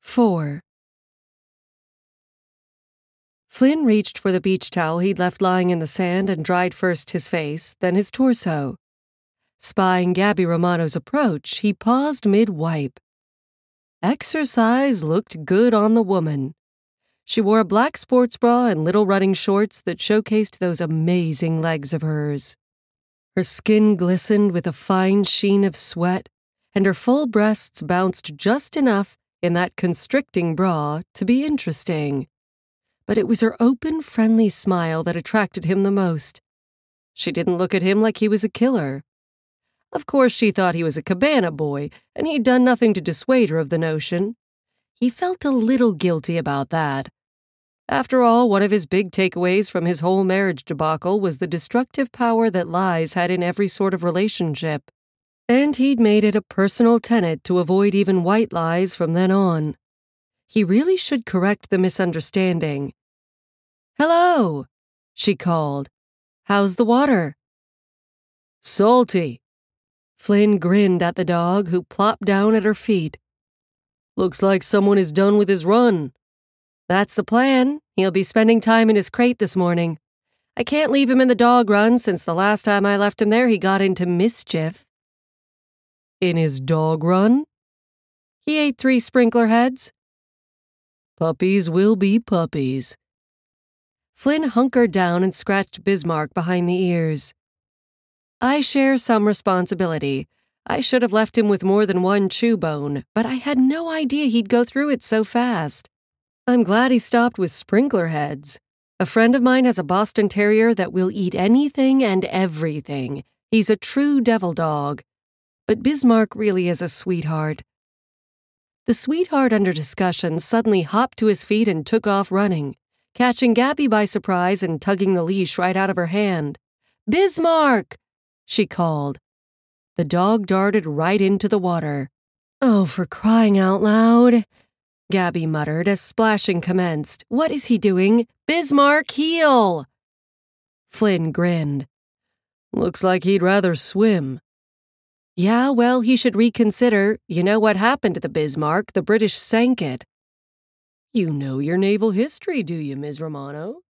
4. Flynn reached for the beach towel he'd left lying in the sand and dried first his face, then his torso. Spying Gabby Romano's approach, he paused mid-wipe. Exercise looked good on the woman. She wore a black sports bra and little running shorts that showcased those amazing legs of hers. Her skin glistened with a fine sheen of sweat, and her full breasts bounced just enough in that constricting bra to be interesting. But it was her open, friendly smile that attracted him the most. She didn't look at him like he was a killer. Of course, she thought he was a cabana boy, and he'd done nothing to dissuade her of the notion. He felt a little guilty about that. After all, one of his big takeaways from his whole marriage debacle was the destructive power that lies had in every sort of relationship. And he'd made it a personal tenet to avoid even white lies from then on. He really should correct the misunderstanding. "Hello," she called. "How's the water?" "Salty." Flynn grinned at the dog, who plopped down at her feet. "Looks like someone is done with his run." "That's the plan. He'll be spending time in his crate this morning. I can't leave him in the dog run since the last time I left him there he got into mischief." "In his dog run?" "He ate 3 sprinkler heads." "Puppies will be puppies." Flynn hunkered down and scratched Bismarck behind the ears. "I share some responsibility. I should have left him with more than one chew bone, but I had no idea he'd go through it so fast. I'm glad he stopped with sprinkler heads. A friend of mine has a Boston Terrier that will eat anything and everything. He's a true devil dog. But Bismarck really is a sweetheart." The sweetheart under discussion suddenly hopped to his feet and took off running, catching Gabby by surprise and tugging the leash right out of her hand. "Bismarck!" she called. The dog darted right into the water. "Oh, for crying out loud," Gabby muttered as splashing commenced. "What is he doing? Bismarck, heel!" Flynn grinned. "Looks like he'd rather swim." "Yeah, well, he should reconsider. You know what happened to the Bismarck? The British sank it." "You know your naval history, do you, Ms. Romano?"